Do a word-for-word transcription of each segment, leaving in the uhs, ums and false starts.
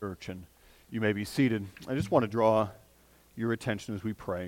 Church, and you may be seated. I just want to draw your attention as we pray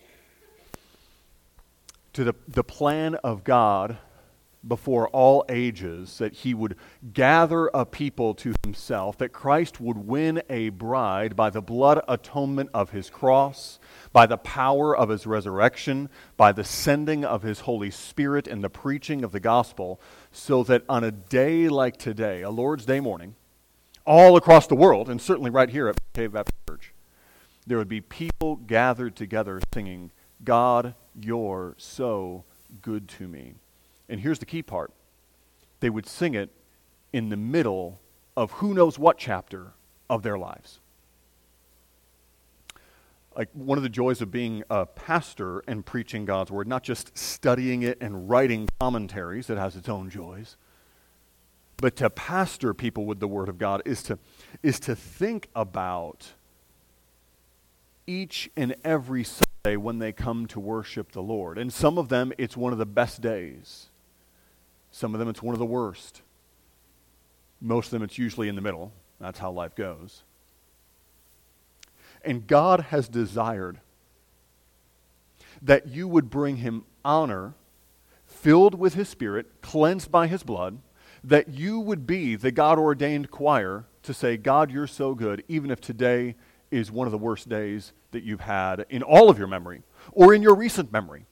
to the, the plan of God before all ages, that he would gather a people to himself, that Christ would win a bride by the blood atonement of his cross, by the power of his resurrection, by the sending of his Holy Spirit and the preaching of the gospel, so that on a day like today, a Lord's Day morning, all across the world, and certainly right here at Cave Baptist Church, there would be people gathered together singing, "God, you're so good to me." And here's the key part. They would sing it in the middle of who knows what chapter of their lives. Like, one of the joys of being a pastor and preaching God's word, not just studying it and writing commentaries, it has its own joys, but to pastor people with the word of God is to, is to think about each and every Sunday when they come to worship the Lord. And some of them, it's one of the best days. Some of them, it's one of the worst. Most of them, it's usually in the middle. That's how life goes. And God has desired that you would bring him honor, filled with his Spirit, cleansed by his blood, that you would be the God-ordained choir to say, "God, you're so good," even if today is one of the worst days that you've had in all of your memory, or in your recent memory.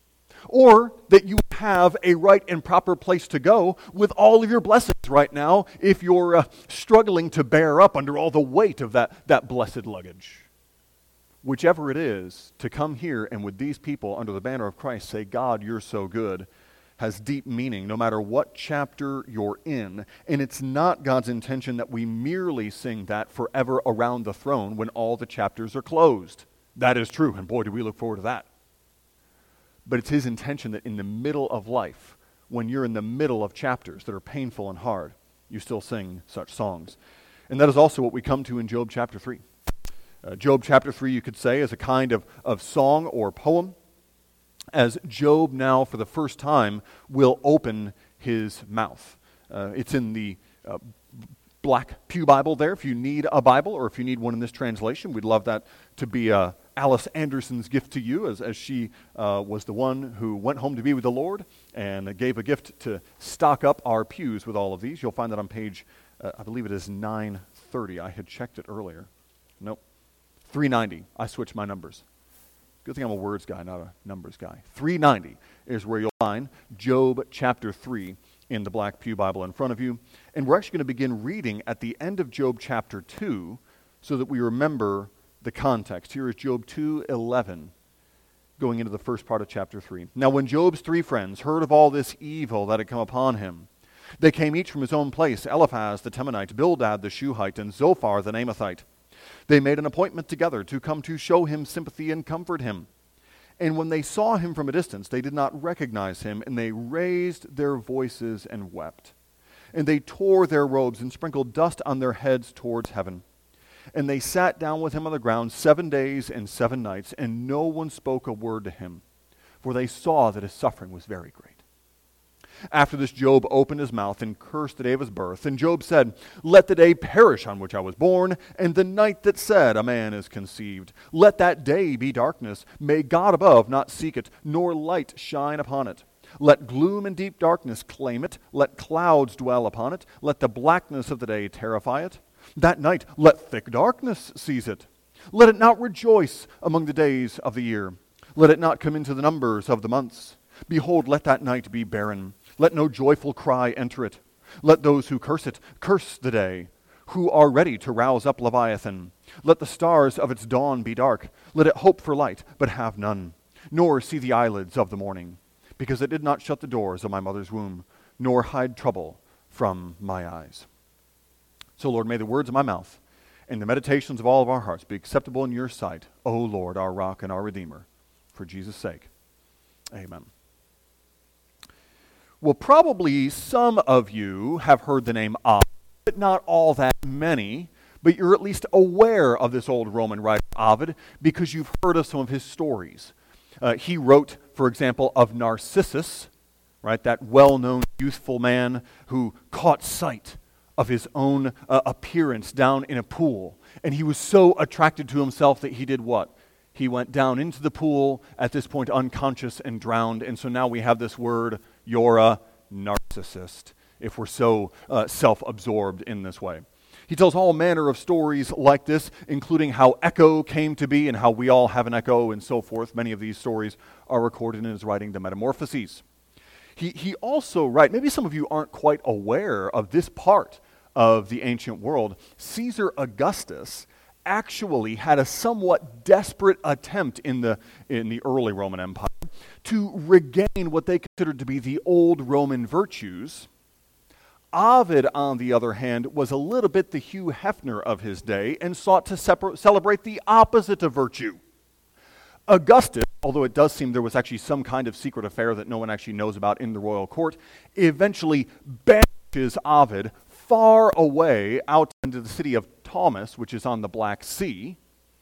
Or that you have a right and proper place to go with all of your blessings right now if you're uh, struggling to bear up under all the weight of that, that blessed luggage. Whichever it is, to come here and with these people under the banner of Christ say, "God, you're so good," has deep meaning no matter what chapter you're in. And it's not God's intention that we merely sing that forever around the throne when all the chapters are closed. That is true, and boy, do we look forward to that. But it's his intention that in the middle of life, when you're in the middle of chapters that are painful and hard, you still sing such songs. And that is also what we come to in Job chapter three. Uh, Job chapter three, you could say, is a kind of, of song or poem, as Job now, for the first time, will open his mouth. Uh, it's in the uh, Black Pew Bible there, if you need a Bible, or if you need one in this translation. We'd love that to be uh, Alice Anderson's gift to you, as, as she uh, was the one who went home to be with the Lord and gave a gift to stock up our pews with all of these. You'll find that on page, uh, I believe it is nine thirty. I had checked it earlier. Nope. three ninety. I switched my numbers. Good thing I'm a words guy, not a numbers guy. three ninety is where you'll find Job chapter three in the Black Pew Bible in front of you. And we're actually going to begin reading at the end of Job chapter two so that we remember the context. Here is Job two eleven, going into the first part of chapter three. "Now when Job's three friends heard of all this evil that had come upon him, they came each from his own place, Eliphaz the Temanite, Bildad the Shuhite, and Zophar the Naamathite. They made an appointment together to come to show him sympathy and comfort him. And when they saw him from a distance, they did not recognize him, and they raised their voices and wept. And they tore their robes and sprinkled dust on their heads towards heaven. And they sat down with him on the ground seven days and seven nights, and no one spoke a word to him, for they saw that his suffering was very great. After this, Job opened his mouth and cursed the day of his birth. And Job said, 'Let the day perish on which I was born, and the night that said, a man is conceived. Let that day be darkness. May God above not seek it, nor light shine upon it. Let gloom and deep darkness claim it. Let clouds dwell upon it. Let the blackness of the day terrify it. That night let thick darkness seize it. Let it not rejoice among the days of the year. Let it not come into the numbers of the months. Behold, let that night be barren. Let no joyful cry enter it. Let those who curse it curse the day, who are ready to rouse up Leviathan. Let the stars of its dawn be dark. Let it hope for light, but have none, nor see the eyelids of the morning, because it did not shut the doors of my mother's womb, nor hide trouble from my eyes. So, Lord, may the words of my mouth and the meditations of all of our hearts be acceptable in your sight, O Lord, our rock and our Redeemer. For Jesus' sake, amen. Well, probably some of you have heard the name Ovid, but not all that many, but you're at least aware of this old Roman writer Ovid because you've heard of some of his stories. Uh, he wrote, for example, of Narcissus, right, that well-known youthful man who caught sight of his own uh, appearance down in a pool. And he was so attracted to himself that he did what? He went down into the pool, at this point unconscious and drowned. And so now we have this word, you're a narcissist, if we're so uh, self-absorbed in this way. He tells all manner of stories like this, including how Echo came to be and how we all have an echo and so forth. Many of these stories are recorded in his writing, The Metamorphoses. He, he also writes, maybe some of you aren't quite aware of this part of the ancient world. Caesar Augustus actually had a somewhat desperate attempt in the, in the early Roman Empire to regain what they considered to be the old Roman virtues. Ovid, on the other hand, was a little bit the Hugh Hefner of his day and sought to separ- celebrate the opposite of virtue. Augustus, although it does seem there was actually some kind of secret affair that no one actually knows about in the royal court, eventually banishes Ovid far away out into the city of Thomas, which is on the Black Sea.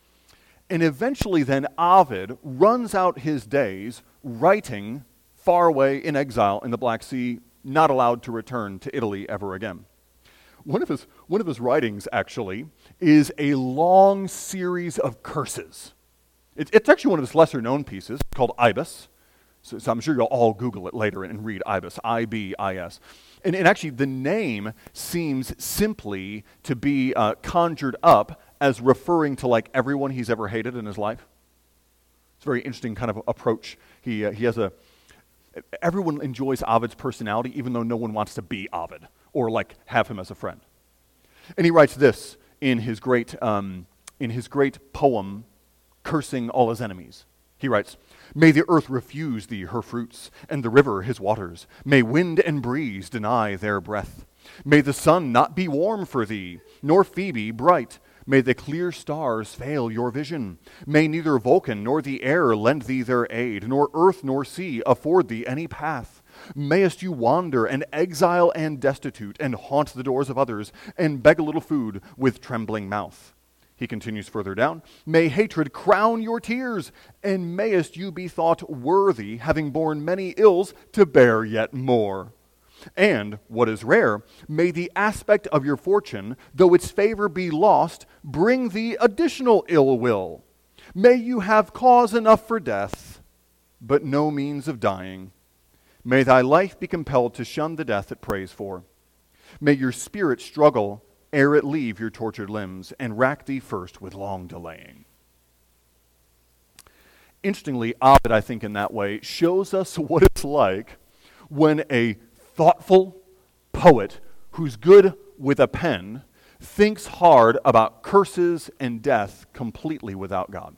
And eventually then Ovid runs out his days writing far away in exile in the Black Sea, not allowed to return to Italy ever again. One of his, one of his writings, actually, is a long series of curses. It, it's actually one of his lesser-known pieces called Ibis. So, so I'm sure you'll all Google it later and read Ibis, I B I S. And, and actually, the name seems simply to be uh, conjured up as referring to like everyone he's ever hated in his life. It's a very interesting kind of approach. He uh, he has a Everyone enjoys Ovid's personality, even though no one wants to be Ovid or like have him as a friend. And he writes this in his great um, in his great poem, cursing all his enemies. He writes, "May the earth refuse thee her fruits, and the river his waters. May wind and breeze deny their breath. May the sun not be warm for thee, nor Phoebe bright. May the clear stars fail your vision. May neither Vulcan nor the air lend thee their aid, nor earth nor sea afford thee any path. Mayest you wander an exile and destitute, and haunt the doors of others, and beg a little food with trembling mouth." He continues further down, "May hatred crown your tears, and mayest you be thought worthy, having borne many ills, to bear yet more. And, what is rare, may the aspect of your fortune, though its favor be lost, bring thee additional ill will. May you have cause enough for death, but no means of dying. May thy life be compelled to shun the death it prays for. May your spirit struggle ere it leave your tortured limbs, and rack thee first with long delaying." Interestingly, Ovid, I think in that way, shows us what it's like when a thoughtful poet who's good with a pen thinks hard about curses and death completely without God.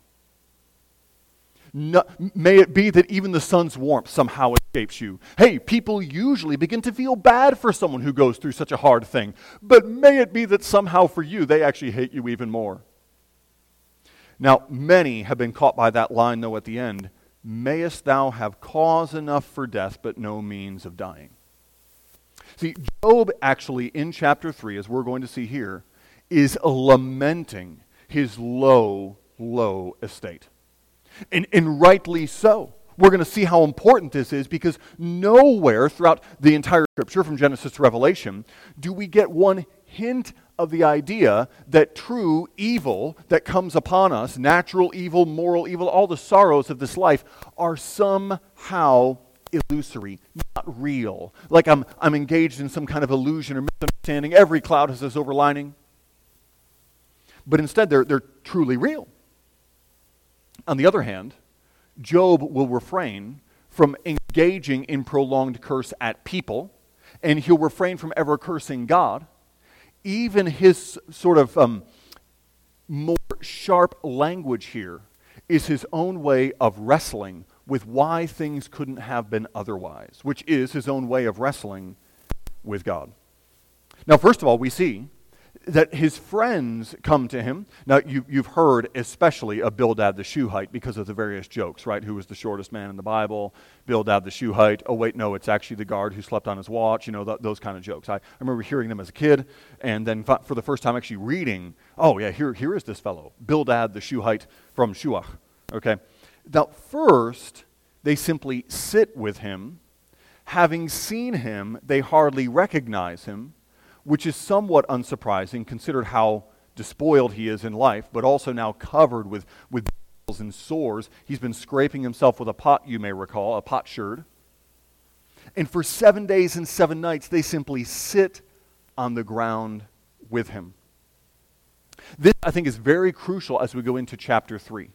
No, may it be that even the sun's warmth somehow escapes you. Hey, people usually begin to feel bad for someone who goes through such a hard thing, but may it be that somehow for you they actually hate you even more. Now, many have been caught by that line, though, at the end, "Mayest thou have cause enough for death, but no means of dying." See, Job actually in chapter three, as we're going to see here, is lamenting his low, low estate. And, and rightly so. We're going to see how important this is because nowhere throughout the entire scripture, from Genesis to Revelation, do we get one hint of the idea that true evil that comes upon us, natural evil, moral evil, all the sorrows of this life, are somehow illusory, not real. Like I'm I'm engaged in some kind of illusion or misunderstanding. Every cloud has a silver lining. But instead, they're they're truly real. On the other hand, Job will refrain from engaging in prolonged curse at people, and he'll refrain from ever cursing God. Even his sort of um, more sharp language here is his own way of wrestling with why things couldn't have been otherwise, which is his own way of wrestling with God. Now, first of all, we see that his friends come to him. Now, you, you've heard especially of Bildad the Shuhite because of the various jokes, right? Who was the shortest man in the Bible? Bildad the Shuhite. Oh, wait, no, it's actually the guard who slept on his watch. You know, th- those kind of jokes. I, I remember hearing them as a kid, and then f- for the first time actually reading, oh, yeah, here, here is this fellow, Bildad the Shuhite from Shuach. Okay? Now, first, they simply sit with him. Having seen him, they hardly recognize him, which is somewhat unsurprising considered how despoiled he is in life, but also now covered with, with boils and sores. He's been scraping himself with a pot, you may recall, a potsherd. And for seven days and seven nights, they simply sit on the ground with him. This, I think, is very crucial as we go into chapter three.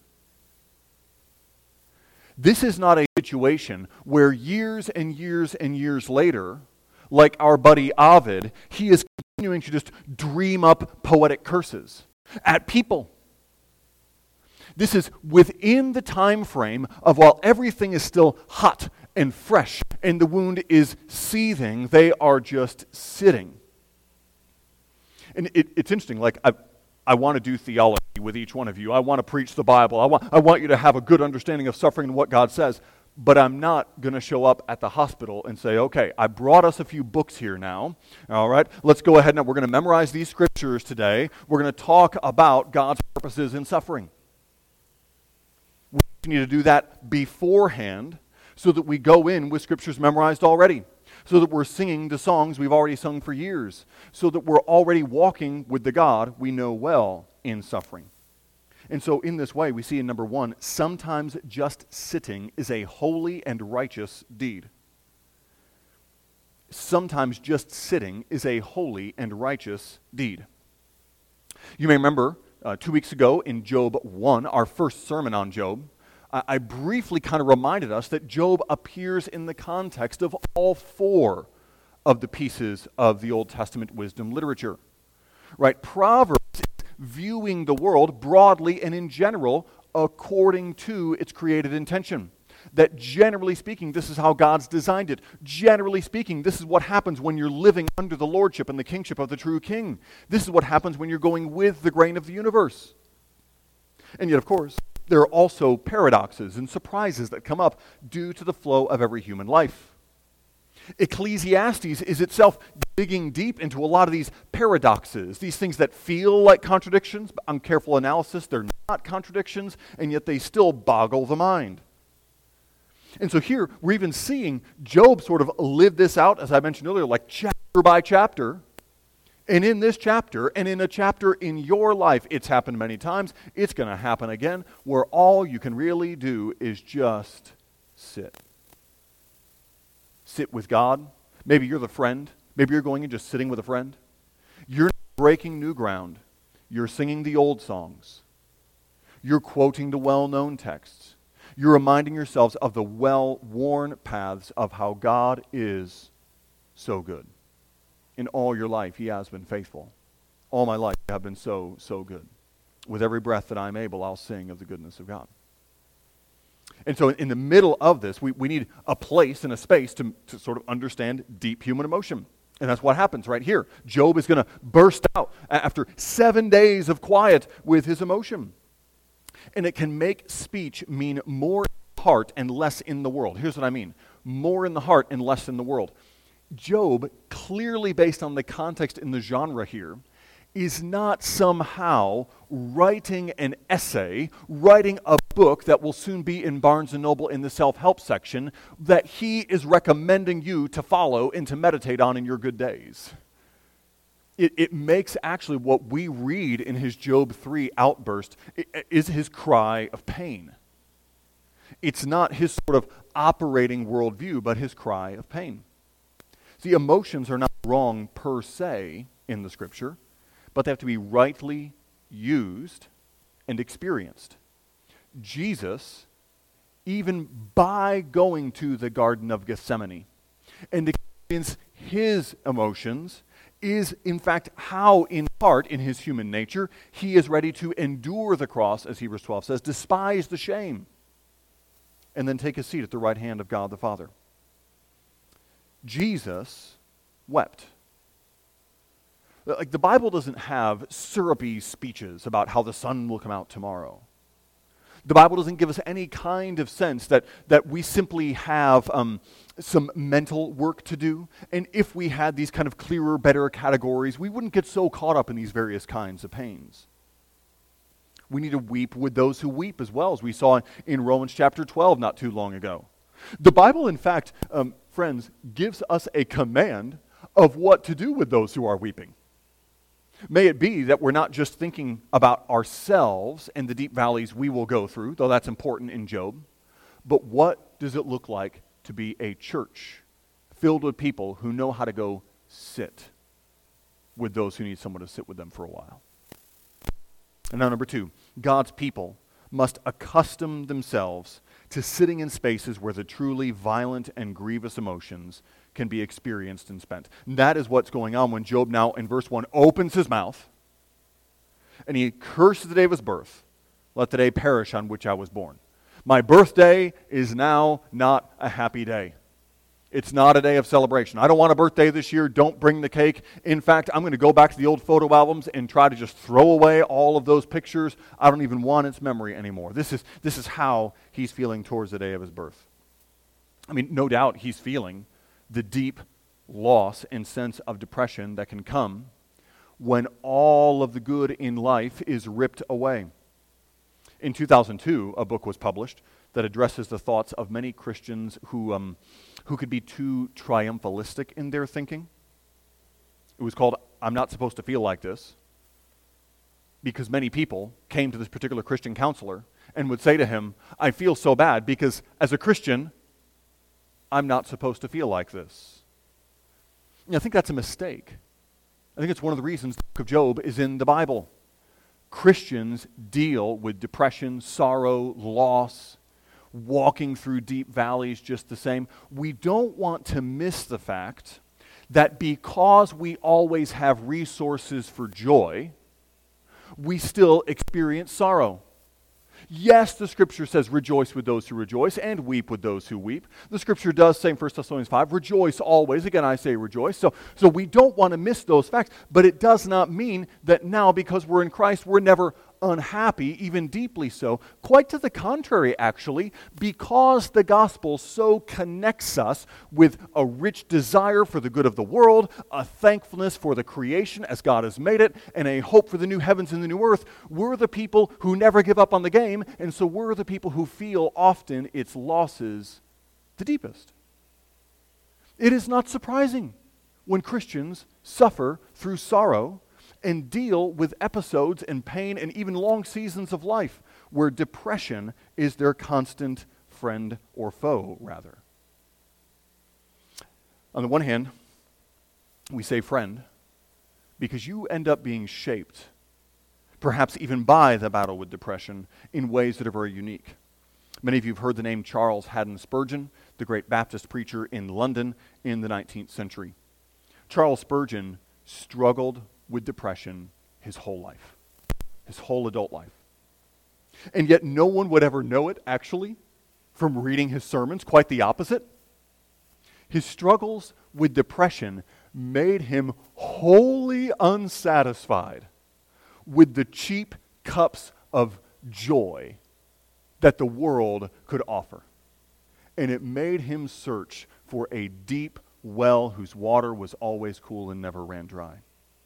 This is not a situation where years and years and years later, like our buddy Ovid, he is continuing to just dream up poetic curses at people. This is within the time frame of while everything is still hot and fresh and the wound is seething, they are just sitting. And it, it's interesting, like I, I want to do theology with each one of you. I want to preach the Bible. I want, I want you to have a good understanding of suffering and what God says. But I'm not going to show up at the hospital and say, okay, I brought us a few books here now. All right, let's go ahead now. We're going to memorize these scriptures today. We're going to talk about God's purposes in suffering. We need to do that beforehand so that we go in with scriptures memorized already, so that we're singing the songs we've already sung for years, so that we're already walking with the God we know well in suffering. And so in this way, we see in number one, sometimes just sitting is a holy and righteous deed. Sometimes just sitting is a holy and righteous deed. You may remember uh, two weeks ago in Job one, our first sermon on Job, I, I briefly kind of reminded us that Job appears in the context of all four of the pieces of the Old Testament wisdom literature. Right? Proverbs viewing the world broadly and in general according to its created intention. That generally speaking, this is how God's designed it. Generally speaking, this is what happens when you're living under the lordship and the kingship of the true king. This is what happens when you're going with the grain of the universe. And yet, of course, there are also paradoxes and surprises that come up due to the flow of every human life. Ecclesiastes is itself digging deep into a lot of these paradoxes, these things that feel like contradictions, but on careful analysis, they're not contradictions, and yet they still boggle the mind. And so here, we're even seeing Job sort of live this out, as I mentioned earlier, like chapter by chapter. And in this chapter, and in a chapter in your life, it's happened many times, it's going to happen again, where all you can really do is just sit. Sit with God. Maybe you're the friend. Maybe you're going and just sitting with a friend. You're breaking new ground. You're singing the old songs. You're quoting the well-known texts. You're reminding yourselves of the well-worn paths of how God is so good. In all your life, He has been faithful. All my life, you have been so, so good. With every breath that I'm able, I'll sing of the goodness of God. And so in the middle of this, we, we need a place and a space to, to sort of understand deep human emotion. And that's what happens right here. Job is going to burst out after seven days of quiet with his emotion. And it can make speech mean more in the heart and less in the world. Here's what I mean. More in the heart and less in the world. Job, clearly based on the context in the genre here, is not somehow writing an essay, writing a book that will soon be in Barnes and Noble in the self-help section that he is recommending you to follow and to meditate on in your good days. It, it makes actually what we read in his Job three outburst is his cry of pain. It's not his sort of operating worldview, but his cry of pain. See, emotions are not wrong per se in the Scripture, but they have to be rightly used and experienced. Jesus, even by going to the Garden of Gethsemane and experience his emotions, is in fact how in part in his human nature he is ready to endure the cross, as Hebrews twelve says, despise the shame, and then take a seat at the right hand of God the Father. Jesus wept. Like the Bible doesn't have syrupy speeches about how the sun will come out tomorrow. The Bible doesn't give us any kind of sense that, that we simply have um, some mental work to do. And if we had these kind of clearer, better categories, we wouldn't get so caught up in these various kinds of pains. We need to weep with those who weep as well, as we saw in Romans chapter twelve not too long ago. The Bible, in fact, um, friends, gives us a command of what to do with those who are weeping. May it be that we're not just thinking about ourselves and the deep valleys we will go through, though that's important in Job, but what does it look like to be a church filled with people who know how to go sit with those who need someone to sit with them for a while? And now number two, God's people must accustom themselves to sitting in spaces where the truly violent and grievous emotions can be experienced and spent. And that is what's going on when Job now in verse one opens his mouth and he curses the day of his birth. Let the day perish on which I was born. My birthday is now not a happy day. It's not a day of celebration. I don't want a birthday this year. Don't bring the cake. In fact, I'm going to go back to the old photo albums and try to just throw away all of those pictures. I don't even want its memory anymore. This is, this is how he's feeling towards the day of his birth. I mean, no doubt he's feeling the deep loss and sense of depression that can come when all of the good in life is ripped away. In two thousand two, a book was published that addresses the thoughts of many Christians who um, who could be too triumphalistic in their thinking. It was called, I'm Not Supposed to Feel Like This, because many people came to this particular Christian counselor and would say to him, I feel so bad because as a Christian, I'm not supposed to feel like this. And I think that's a mistake. I think it's one of the reasons the book of Job is in the Bible. Christians deal with depression, sorrow, loss, walking through deep valleys just the same. We don't want to miss the fact that because we always have resources for joy, we still experience sorrow. Yes, the Scripture says, rejoice with those who rejoice and weep with those who weep. The Scripture does say in First Thessalonians five, rejoice always. Again, I say rejoice. So, so we don't want to miss those facts, but it does not mean that now, because we're in Christ, we're never unhappy, even deeply so. Quite to the contrary, actually, because the gospel so connects us with a rich desire for the good of the world, a thankfulness for the creation as God has made it, and a hope for the new heavens and the new earth. We're the people who never give up on the game, and so we're the people who feel often its losses the deepest. It is not surprising when Christians suffer through sorrow and deal with episodes and pain and even long seasons of life where depression is their constant friend or foe, rather. On the one hand, we say friend because you end up being shaped, perhaps even by the battle with depression, in ways that are very unique. Many of you have heard the name Charles Haddon Spurgeon, the great Baptist preacher in London in the nineteenth century. Charles Spurgeon struggled with depression his whole life, his whole adult life. And yet no one would ever know it, actually, from reading his sermons. Quite the opposite. His struggles with depression made him wholly unsatisfied with the cheap cups of joy that the world could offer. And it made him search for a deep well whose water was always cool and never ran dry.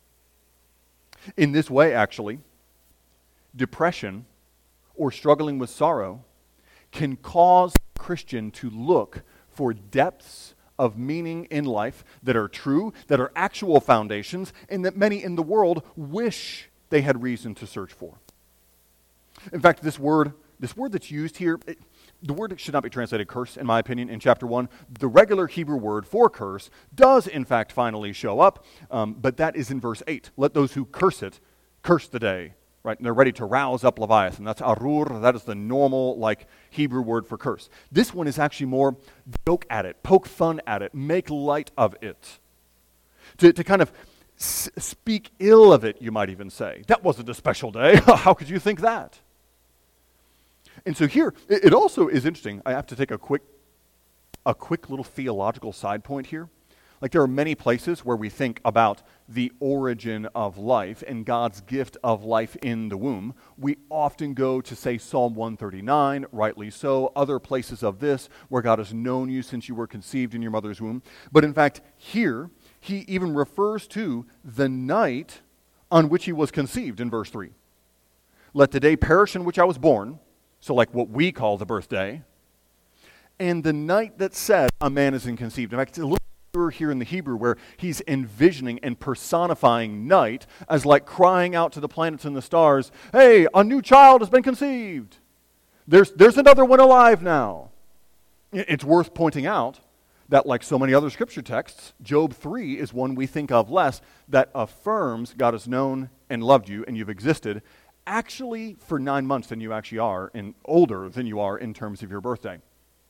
In this way, actually, depression or struggling with sorrow can cause a Christian to look for depths of meaning in life that are true, that are actual foundations, and that many in the world wish they had reason to search for. In fact, this word, this word that's used here, it, the word should not be translated curse, in my opinion, in chapter one. The regular Hebrew word for curse does, in fact, finally show up, um, but that is in verse eight. Let those who curse it curse the day, right? And they're ready to rouse up Leviathan. That's arur. That is the normal, like, Hebrew word for curse. This one is actually more joke at it, poke fun at it, make light of it. To, to kind of s- speak ill of it, you might even say. That wasn't a special day. How could you think that? And so here, it also is interesting. I have to take a quick, a quick little theological side point here. Like, there are many places where we think about the origin of life and God's gift of life in the womb. We often go to, say, Psalm one thirty-nine, rightly so, other places of this, where God has known you since you were conceived in your mother's womb. But in fact, here, he even refers to the night on which he was conceived in verse three. Let the day perish in which I was born. So like what we call the birthday, and the night that said a man is conceived. In fact, it's a little clearer here in the Hebrew where he's envisioning and personifying night as like crying out to the planets and the stars, hey, a new child has been conceived. There's, there's another one alive now. It's worth pointing out that, like so many other scripture texts, Job three is one we think of less, that affirms God has known and loved you and you've existed actually for nine months than you actually are, and older than you are in terms of your birthday,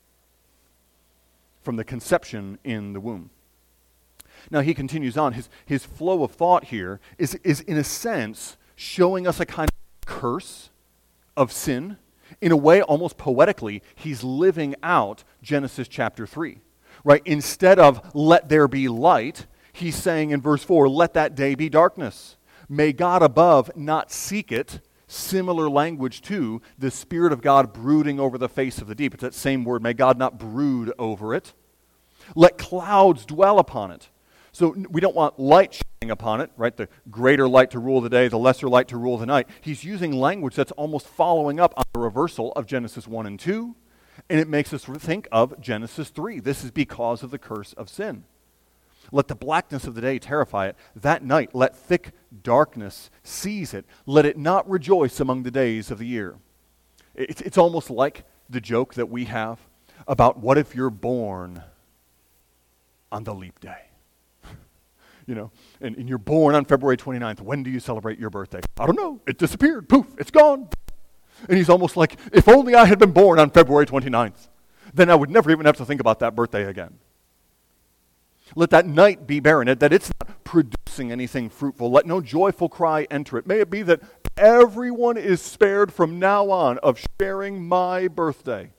from the conception in the womb. Now he continues on. His, his flow of thought here is, is in a sense showing us a kind of curse of sin. In a way, almost poetically, he's living out Genesis chapter three. Right? Instead of let there be light, he's saying in verse four, let that day be darkness. May God above not seek it. Similar language to the Spirit of God brooding over the face of the deep. It's that same word, may God not brood over it. Let clouds dwell upon it. So we don't want light shining upon it, right? The greater light to rule the day, the lesser light to rule the night. He's using language that's almost following up on the reversal of Genesis one and two, and it makes us think of Genesis three. This is because of the curse of sin. Let the blackness of the day terrify it. That night, let thick darkness seize it. Let it not rejoice among the days of the year. It's, it's almost like the joke that we have about what if you're born on the leap day? You know, and, and you're born on February twenty-ninth. When do you celebrate your birthday? I don't know. It disappeared. Poof, it's gone. And he's almost like, if only I had been born on February twenty-ninth, then I would never even have to think about that birthday again. Let that night be barren, that it's not producing anything fruitful. Let no joyful cry enter it. May it be that everyone is spared from now on of sharing my birthday.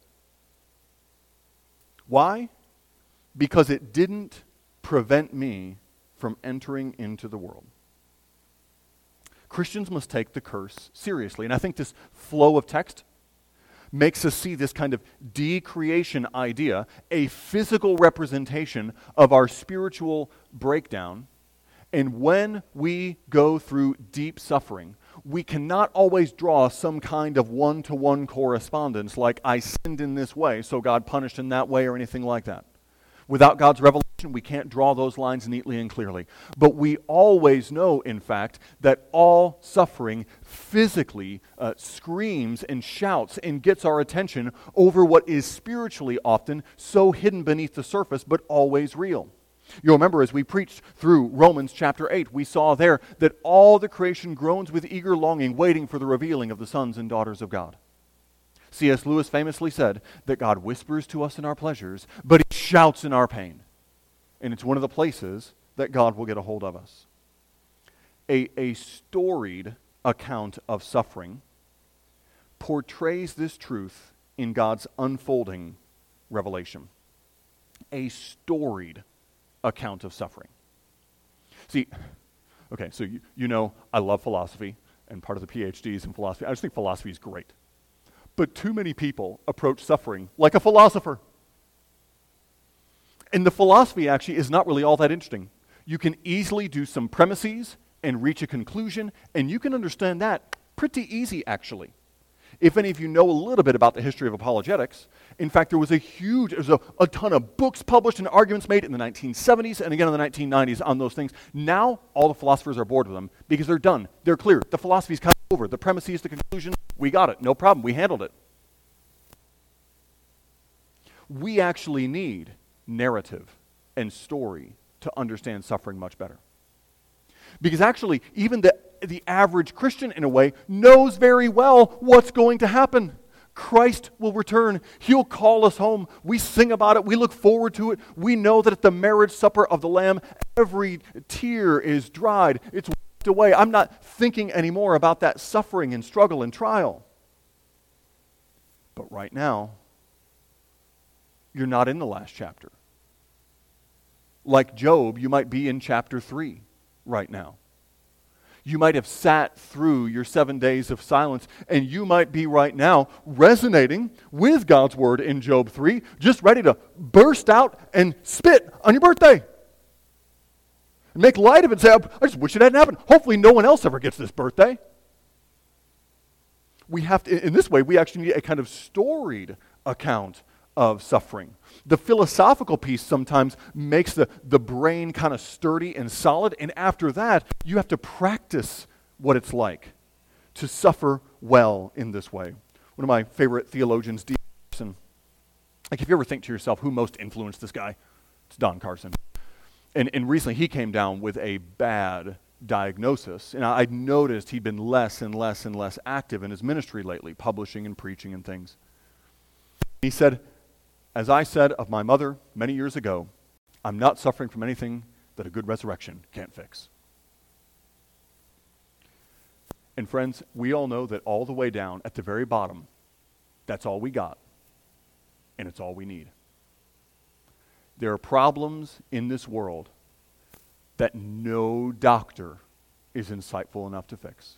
Why? Because it didn't prevent me from entering into the world. Christians must take the curse seriously. And I think this flow of text makes us see this kind of decreation idea, a physical representation of our spiritual breakdown. And when we go through deep suffering, we cannot always draw some kind of one-to-one correspondence like I sinned in this way, so God punished in that way, or anything like that. Without God's revelation, we can't draw those lines neatly and clearly. But we always know, in fact, that all suffering physically uh, screams and shouts and gets our attention over what is spiritually often so hidden beneath the surface, but always real. You'll remember as we preached through Romans chapter eight, we saw there that all the creation groans with eager longing, waiting for the revealing of the sons and daughters of God. C S Lewis famously said that God whispers to us in our pleasures, but he shouts in our pain. And it's one of the places that God will get a hold of us. A, a storied account of suffering portrays this truth in God's unfolding revelation. A storied account of suffering. See, okay, so you, you know I love philosophy, and part of the PhDs in philosophy. I just think philosophy is great. But too many people approach suffering like a philosopher. And the philosophy actually is not really all that interesting. You can easily do some premises and reach a conclusion, and you can understand that pretty easy, actually. If any of you know a little bit about the history of apologetics, in fact, there was a huge, there was a, a ton of books published and arguments made in the nineteen seventies and again in the nineteen nineties on those things. Now, all the philosophers are bored with them because they're done. They're clear. The philosophy's kind of over. The premises, the conclusion, we got it. No problem. We handled it. We actually need narrative and story to understand suffering much better. Because actually, even the, the average Christian, in a way, knows very well what's going to happen. Christ will return. He'll call us home. We sing about it. We look forward to it. We know that at the marriage supper of the Lamb, every tear is dried. It's wiped away. I'm not thinking anymore about that suffering and struggle and trial. But right now, you're not in the last chapter. Like Job, you might be in chapter three right now. You might have sat through your seven days of silence, and you might be right now resonating with God's word in Job three, just ready to burst out and spit on your birthday. And make light of it and say, I just wish it hadn't happened. Hopefully no one else ever gets this birthday. We have to, in this way, we actually need a kind of storied account of suffering. The philosophical piece sometimes makes the, the brain kind of sturdy and solid, and after that, you have to practice what it's like to suffer well in this way. One of my favorite theologians, D. Carson, like if you ever think to yourself, who most influenced this guy? It's Don Carson. And, and recently he came down with a bad diagnosis, and I noticed he'd been less and less and less active in his ministry lately, publishing and preaching and things. He said, as I said of my mother many years ago, I'm not suffering from anything that a good resurrection can't fix. And friends, we all know that all the way down at the very bottom, that's all we got, and it's all we need. There are problems in this world that no doctor is insightful enough to fix.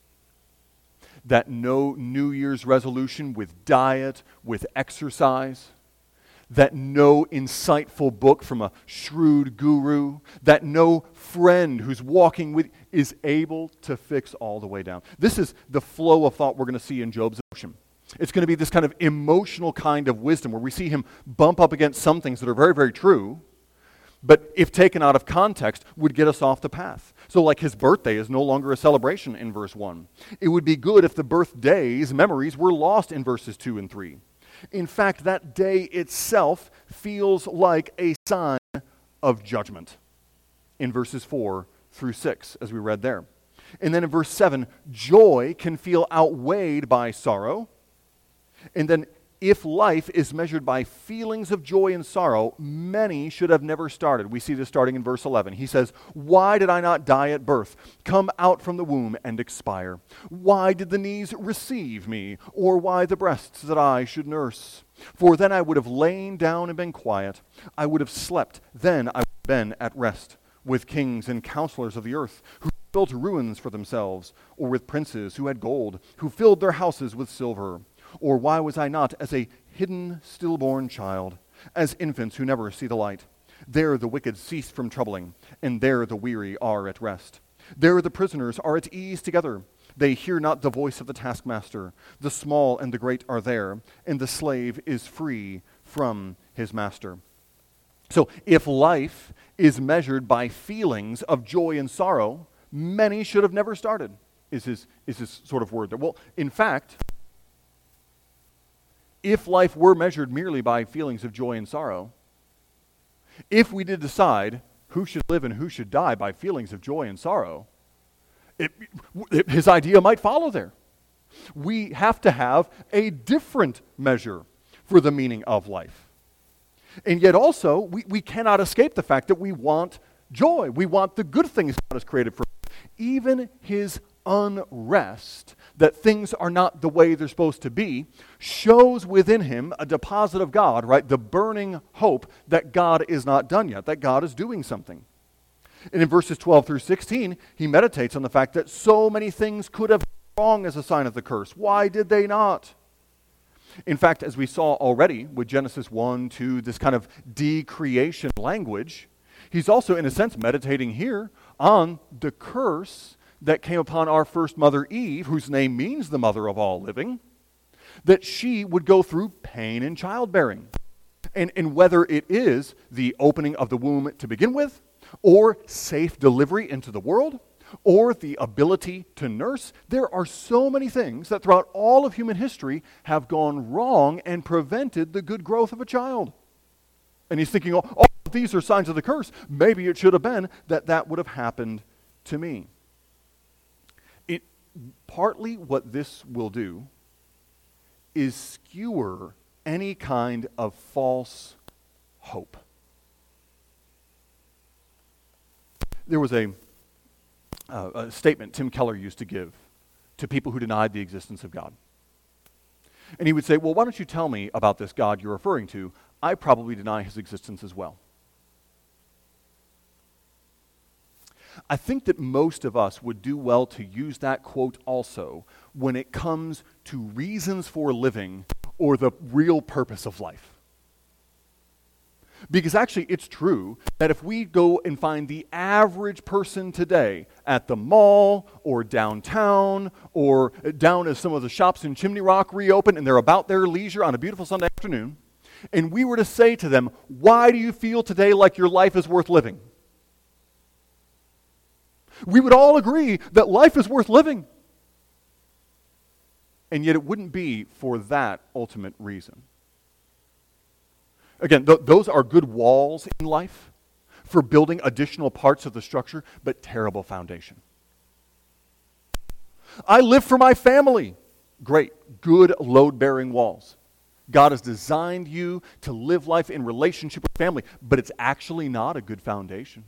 That no New Year's resolution with diet, with exercise, that no insightful book from a shrewd guru, that no friend who's walking with is able to fix all the way down. This is the flow of thought we're going to see in Job's emotion. It's going to be this kind of emotional kind of wisdom where we see him bump up against some things that are very, very true, but if taken out of context, would get us off the path. So like his birthday is no longer a celebration in verse one. It would be good if the birthday's memories were lost in verses two and three. In fact, that day itself feels like a sign of judgment in verses four through six, as we read there. And then in verse seven, joy can feel outweighed by sorrow. And then if life is measured by feelings of joy and sorrow, many should have never started. We see this starting in verse eleven. He says, why did I not die at birth, come out from the womb and expire? Why did the knees receive me, or why the breasts that I should nurse? For then I would have lain down and been quiet. I would have slept, then I would have been at rest with kings and counselors of the earth, who built ruins for themselves, or with princes who had gold, who filled their houses with silver. Or why was I not as a hidden stillborn child, as infants who never see the light? There the wicked cease from troubling, and there the weary are at rest. There the prisoners are at ease together. They hear not the voice of the taskmaster. The small and the great are there, and the slave is free from his master. So if life is measured by feelings of joy and sorrow, many should have never started, is his, is his sort of word there. Well, in fact, if life were measured merely by feelings of joy and sorrow, if we did decide who should live and who should die by feelings of joy and sorrow, it, it, his idea might follow there. We have to have a different measure for the meaning of life. And yet also, we, we cannot escape the fact that we want joy. We want the good things God has created for us. Even his unrest, that things are not the way they're supposed to be, shows within him a deposit of God, right? The burning hope that God is not done yet, that God is doing something. And in verses twelve through sixteen, he meditates on the fact that so many things could have gone wrong as a sign of the curse. Why did they not? In fact, as we saw already with Genesis one, two, this kind of decreation language, he's also, in a sense, meditating here on the curse that came upon our first mother Eve, whose name means the mother of all living, that she would go through pain in childbearing. And, and whether it is the opening of the womb to begin with, or safe delivery into the world, or the ability to nurse, there are so many things that throughout all of human history have gone wrong and prevented the good growth of a child. And he's thinking, oh, all of these are signs of the curse. Maybe it should have been that that would have happened to me. It, partly what this will do is skewer any kind of false hope. There was a, uh, a statement Tim Keller used to give to people who denied the existence of God. And he would say, well, why don't you tell me about this God you're referring to? I probably deny his existence as well. I think that most of us would do well to use that quote also when it comes to reasons for living or the real purpose of life. Because actually it's true that if we go and find the average person today at the mall or downtown or down as some of the shops in Chimney Rock reopen and they're about their leisure on a beautiful Sunday afternoon, and we were to say to them, why do you feel today like your life is worth living? We would all agree that life is worth living. And yet it wouldn't be for that ultimate reason. Again, th- those are good walls in life for building additional parts of the structure, but terrible foundation. I live for my family. Great, good load-bearing walls. God has designed you to live life in relationship with family, but it's actually not a good foundation.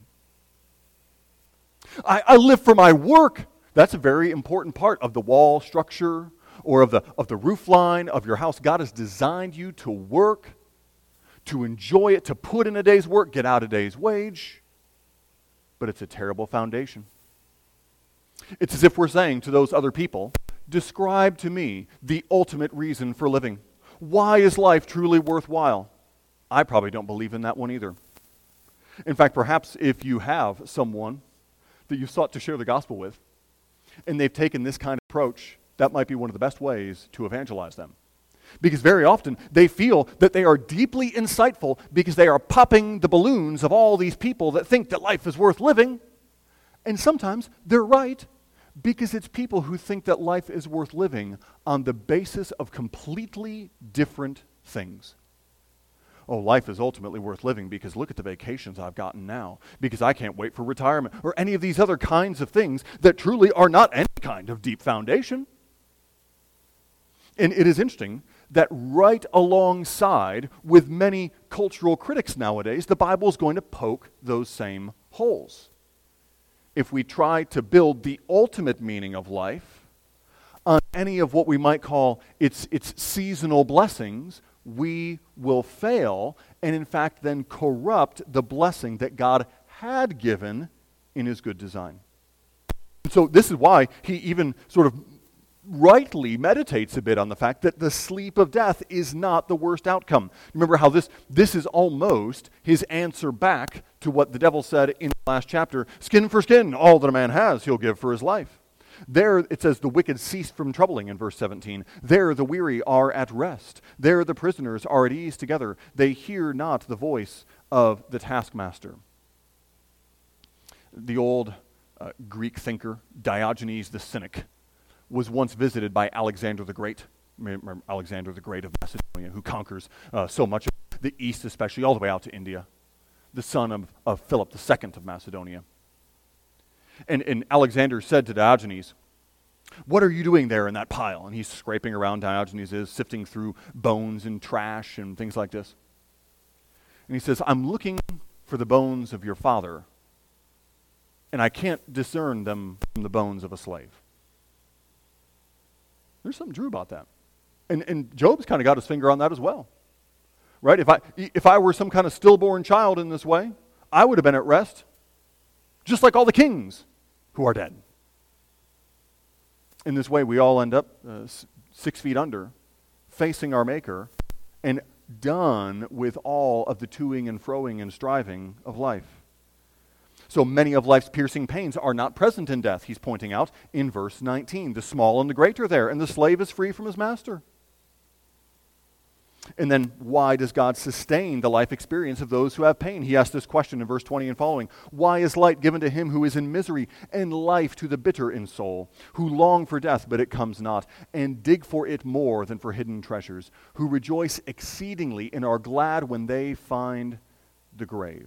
I, I live for my work. That's a very important part of the wall structure or of the, of the roof line of your house. God has designed you to work, to enjoy it, to put in a day's work, get out a day's wage, but it's a terrible foundation. It's as if we're saying to those other people, describe to me the ultimate reason for living. Why is life truly worthwhile? I probably don't believe in that one either. In fact, perhaps if you have someone that you sought to share the gospel with, and they've taken this kind of approach, that might be one of the best ways to evangelize them. Because very often they feel that they are deeply insightful because they are popping the balloons of all these people that think that life is worth living. And sometimes they're right because it's people who think that life is worth living on the basis of completely different things. Oh, life is ultimately worth living because look at the vacations I've gotten now, because I can't wait for retirement, or any of these other kinds of things that truly are not any kind of deep foundation. And it is interesting that right alongside with many cultural critics nowadays, the Bible is going to poke those same holes. If we try to build the ultimate meaning of life on any of what we might call its, its seasonal blessings, we will fail and in fact then corrupt the blessing that God had given in his good design. So this is why he even sort of rightly meditates a bit on the fact that the sleep of death is not the worst outcome. Remember how this, this is almost his answer back to what the devil said in the last chapter, skin for skin, all that a man has he'll give for his life. There it says the wicked cease from troubling in verse seventeen. There the weary are at rest. There the prisoners are at ease together. They hear not the voice of the taskmaster. The old uh, Greek thinker, Diogenes the Cynic, was once visited by Alexander the Great. Remember Alexander the Great of Macedonia, who conquers uh, so much of the east, especially all the way out to India. The son of, of Philip the Second of Macedonia. And, and Alexander said to Diogenes, what are you doing there in that pile? And he's scraping around, Diogenes is, sifting through bones and trash and things like this. And he says, I'm looking for the bones of your father, and I can't discern them from the bones of a slave. There's something true about that. And, and Job's kind of got his finger on that as well. Right? If I, if I were some kind of stillborn child in this way, I would have been at rest, just like all the kings who are dead. In this way, we all end up uh, s- six feet under, facing our Maker, and done with all of the toing and froing and striving of life. So many of life's piercing pains are not present in death, he's pointing out in verse nineteen. The small and the great are there, and the slave is free from his master. And then why does God sustain the life experience of those who have pain? He asks this question in verse twenty and following. Why is light given to him who is in misery, and life to the bitter in soul, who long for death, but it comes not, and dig for it more than for hidden treasures, who rejoice exceedingly and are glad when they find the grave?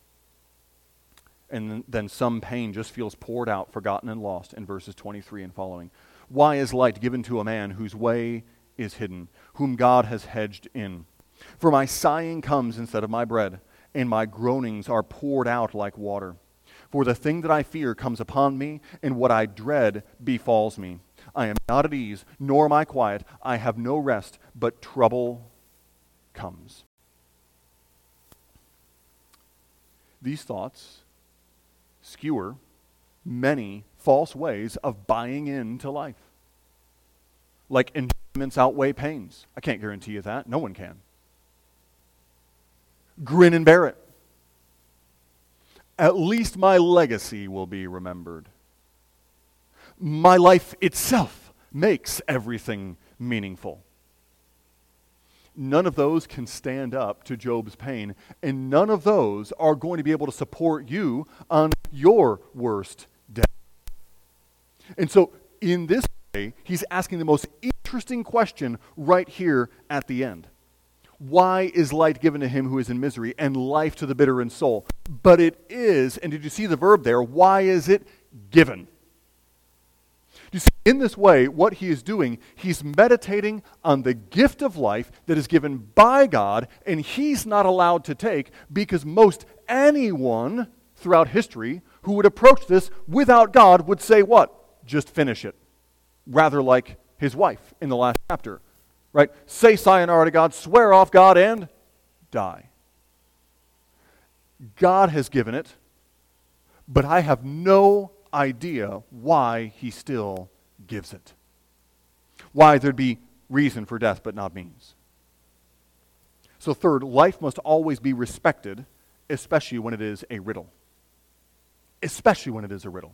And then some pain just feels poured out, forgotten and lost in verses twenty-three and following. Why is light given to a man whose way is hidden, whom God has hedged in? For my sighing comes instead of my bread, and my groanings are poured out like water. For the thing that I fear comes upon me, and what I dread befalls me. I am not at ease, nor am I quiet. I have no rest, but trouble comes. These thoughts skewer many false ways of buying into life. Like enjoyments outweigh pains. I can't guarantee you that. No one can. Grin and bear it. At least my legacy will be remembered. My life itself makes everything meaningful. none of those can stand up to Job's pain, and none of those are going to be able to support you on your worst day. And so, in this way, he's asking the most interesting question right here at the end. Why is light given to him who is in misery, and life to the bitter in soul? But it is, and did you see the verb there? Why is it given? You see, in this way, what he is doing, he's meditating on the gift of life that is given by God, and he's not allowed to take, because most anyone throughout history who would approach this without God would say what? Just finish it. Rather like his wife in the last chapter, right? Say sayonara to God, swear off God, and die. God has given it, but I have no idea why he still gives it. Why there'd be reason for death but not means. So third, life must always be respected, especially when it is a riddle. Especially when it is a riddle.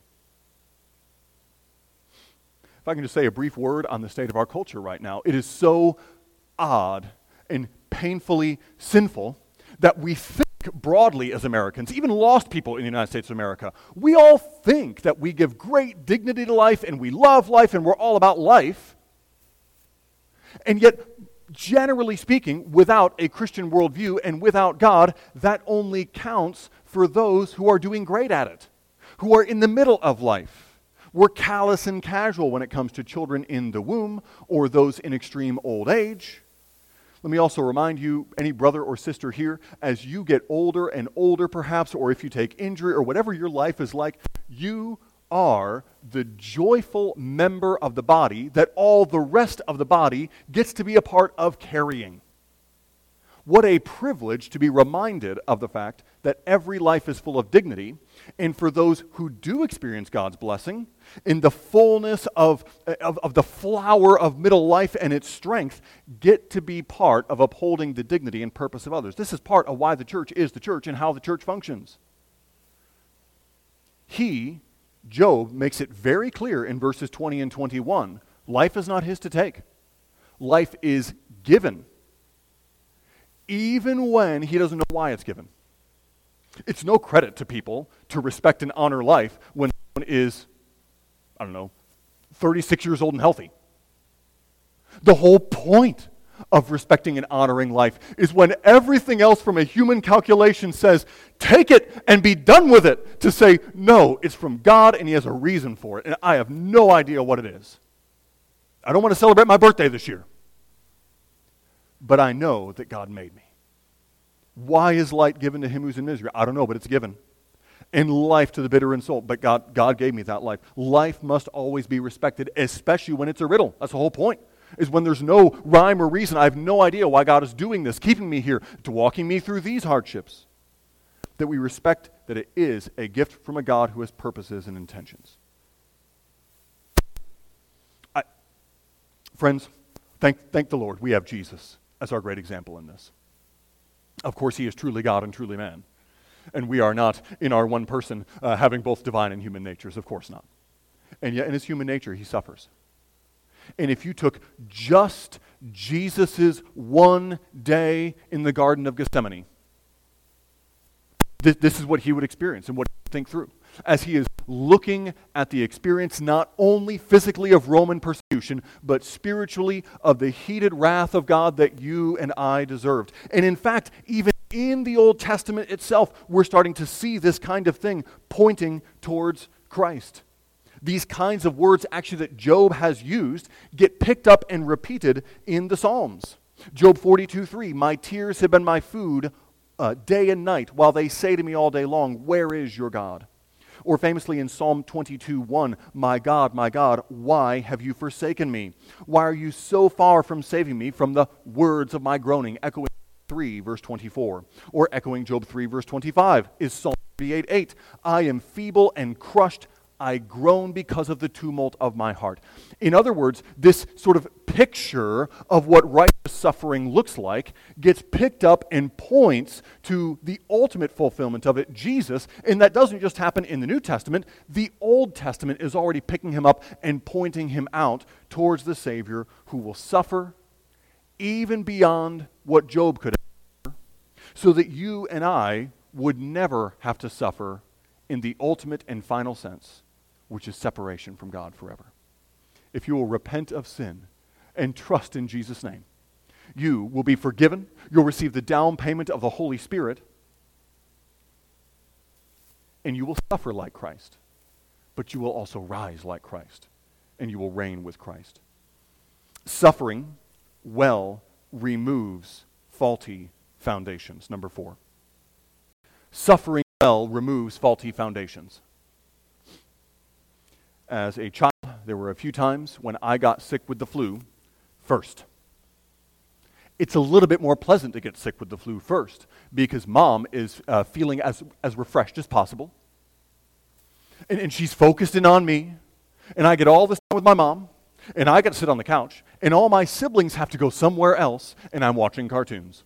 If I can just say a brief word on the state of our culture right now, it is so odd and painfully sinful that we think broadly as Americans, even lost people in the United States of America, we all think that we give great dignity to life and we love life and we're all about life. And yet, generally speaking, without a Christian worldview and without God, that only counts for those who are doing great at it, who are in the middle of life. We're callous and casual when it comes to children in the womb or those in extreme old age. Let me also remind you, any brother or sister here, as you get older and older perhaps, or if you take injury or whatever your life is like, you are the joyful member of the body that all the rest of the body gets to be a part of carrying. What a privilege to be reminded of the fact that every life is full of dignity, and for those who do experience God's blessing, in the fullness of, of, of the flower of middle life and its strength, get to be part of upholding the dignity and purpose of others. This is part of why the church is the church and how the church functions. He, Job, makes it very clear in verses twenty and twenty-one, life is not his to take. Life is given, even when he doesn't know why it's given. It's no credit to people to respect and honor life when someone is, I don't know, thirty-six years old and healthy. The whole point of respecting and honoring life is when everything else from a human calculation says, take it and be done with it, to say, no, it's from God and he has a reason for it, and I have no idea what it is. I don't want to celebrate my birthday this year, but I know that God made me. Why is light given to him who's in misery? I don't know, but it's given. And life to the bitter in soul. But God, God gave me that life. Life must always be respected, especially when it's a riddle. That's the whole point, is when there's no rhyme or reason. I have no idea why God is doing this, keeping me here, to walking me through these hardships. That we respect that it is a gift from a God who has purposes and intentions. I, friends, thank, thank the Lord we have Jesus as our great example in this. Of course, he is truly God and truly man. And we are not, in our one person, uh, having both divine and human natures. Of course not. And yet, in his human nature, he suffers. And if you took just Jesus' one day in the Garden of Gethsemane, th- this is what he would experience and what he would think through. As he is looking at the experience not only physically of Roman persecution, but spiritually of the heated wrath of God that you and I deserved. And in fact, even in the Old Testament itself, we're starting to see this kind of thing pointing towards Christ. These kinds of words actually that Job has used get picked up and repeated in the Psalms. Job forty-two three, my tears have been my food uh, day and night, while they say to me all day long, where is your God? Or famously in Psalm twenty-two one, my God, my God, why have you forsaken me? Why are you so far from saving me from the words of my groaning? Echoing three, verse twenty-four. Or echoing Job three, verse twenty-five, is Psalm thirty-eight eight. I am feeble and crushed. I groan because of the tumult of my heart. In other words, this sort of picture of what righteous suffering looks like gets picked up and points to the ultimate fulfillment of it, Jesus, and that doesn't just happen in the New Testament. The Old Testament is already picking him up and pointing him out towards the Savior who will suffer even beyond what Job could ever, so that you and I would never have to suffer in the ultimate and final sense, which is separation from God forever. If you will repent of sin and trust in Jesus' name, you will be forgiven, you'll receive the down payment of the Holy Spirit, and you will suffer like Christ, but you will also rise like Christ, and you will reign with Christ. Suffering well removes faulty foundations. Number four. Suffering well removes faulty foundations. As a child, there were a few times when I got sick with the flu first. It's a little bit more pleasant to get sick with the flu first because mom is uh, feeling as, as refreshed as possible. And, and she's focused in on me. And I get all this time with my mom. And I get to sit on the couch. And all my siblings have to go somewhere else. And I'm watching cartoons.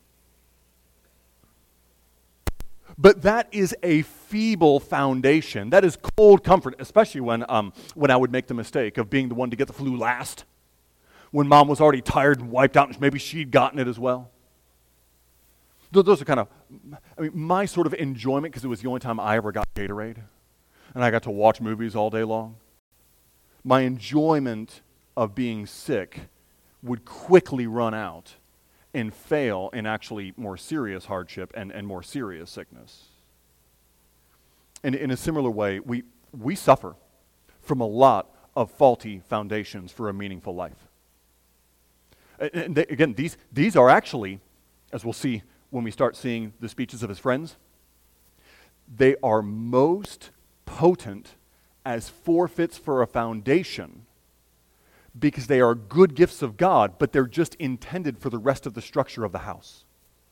But that is a feeble foundation. That is cold comfort, especially when, um, when I would make the mistake of being the one to get the flu last. When mom was already tired and wiped out, and maybe she'd gotten it as well. Those are kind of, I mean, my sort of enjoyment, because it was the only time I ever got Gatorade, and I got to watch movies all day long. My enjoyment of being sick would quickly run out and fail in actually more serious hardship and, and more serious sickness. And in a similar way, we, we suffer from a lot of faulty foundations for a meaningful life. And they, again, these, these are actually, as we'll see when we start seeing the speeches of his friends, they are most potent as forfeits for a foundation because they are good gifts of God, but they're just intended for the rest of the structure of the house.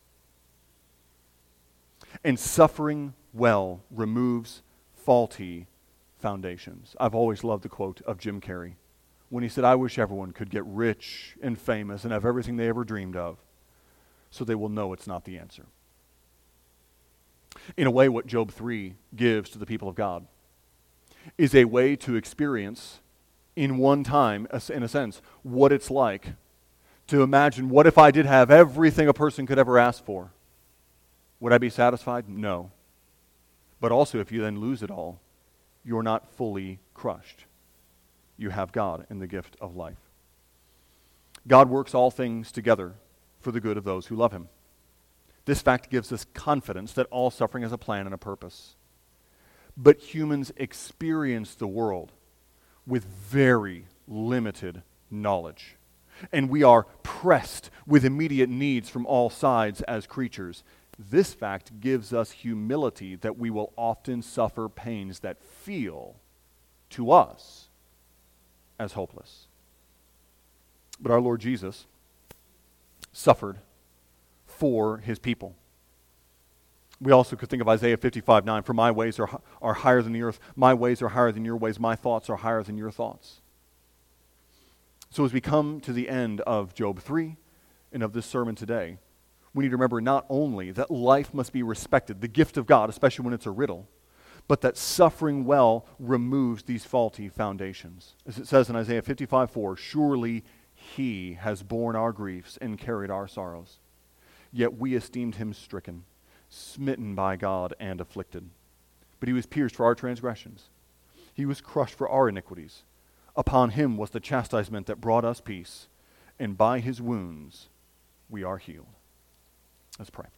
And suffering well removes faulty foundations. I've always loved the quote of Jim Carrey when he said, "I wish everyone could get rich and famous and have everything they ever dreamed of, so they will know it's not the answer." In a way, what Job three gives to the people of God is a way to experience in one time, in a sense, what it's like to imagine, what if I did have everything a person could ever ask for? Would I be satisfied? No. But also, if you then lose it all, you're not fully crushed. You have God in the gift of life. God works all things together for the good of those who love him. This fact gives us confidence that all suffering has a plan and a purpose. But humans experience the world with very limited knowledge. And we are pressed with immediate needs from all sides as creatures. This fact gives us humility that we will often suffer pains that feel to us as hopeless. But our Lord Jesus suffered for his people. We also could think of Isaiah fifty-five nine, "For my ways are, are higher than the earth. My ways are higher than your ways. My thoughts are higher than your thoughts." So as we come to the end of Job three and of this sermon today, we need to remember not only that life must be respected, the gift of God, especially when it's a riddle, but that suffering well removes these faulty foundations. As it says in Isaiah fifty-five four, "Surely he has borne our griefs and carried our sorrows. Yet we esteemed him stricken, smitten by God and afflicted. But he was pierced for our transgressions. He was crushed for our iniquities. Upon him was the chastisement that brought us peace, and by his wounds we are healed." Let's pray.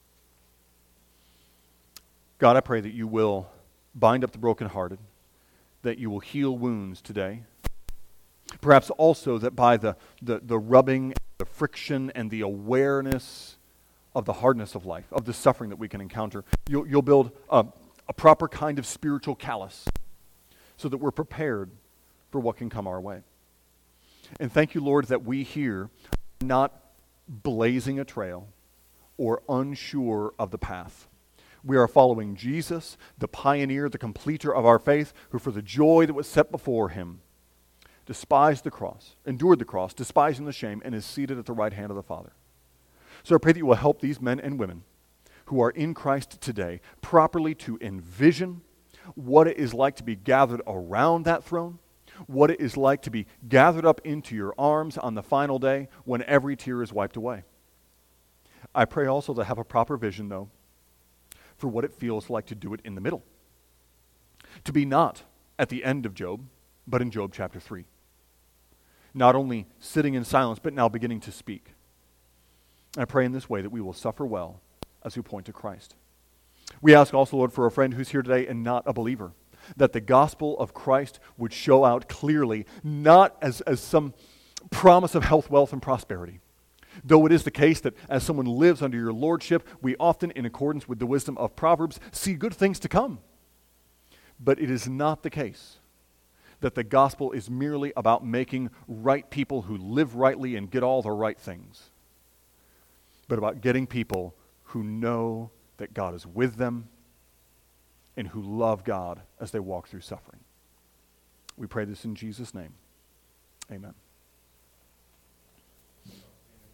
God, I pray that you will bind up the brokenhearted, that you will heal wounds today. Perhaps also that by the, the, the rubbing, the friction, and the awareness of the hardness of life, of the suffering that we can encounter, you'll, you'll build a, a proper kind of spiritual callus so that we're prepared for what can come our way. And thank you, Lord, that we here are not blazing a trail or unsure of the path. We are following Jesus, the pioneer, the completer of our faith, who for the joy that was set before him despised the cross, endured the cross, despising the shame, and is seated at the right hand of the Father. So I pray that you will help these men and women who are in Christ today properly to envision what it is like to be gathered around that throne, what it is like to be gathered up into your arms on the final day when every tear is wiped away. I pray also to have a proper vision, though, for what it feels like to do it in the middle. To be not at the end of Job, but in Job chapter three. Not only sitting in silence, but now beginning to speak. I pray in this way that we will suffer well as we point to Christ. We ask also, Lord, for a friend who's here today and not a believer, that the gospel of Christ would show out clearly, not as, as some promise of health, wealth, and prosperity. Though it is the case that as someone lives under your lordship, we often, in accordance with the wisdom of Proverbs, see good things to come. But it is not the case that the gospel is merely about making right people who live rightly and get all the right things, but about getting people who know that God is with them and who love God as they walk through suffering. We pray this in Jesus' name. Amen.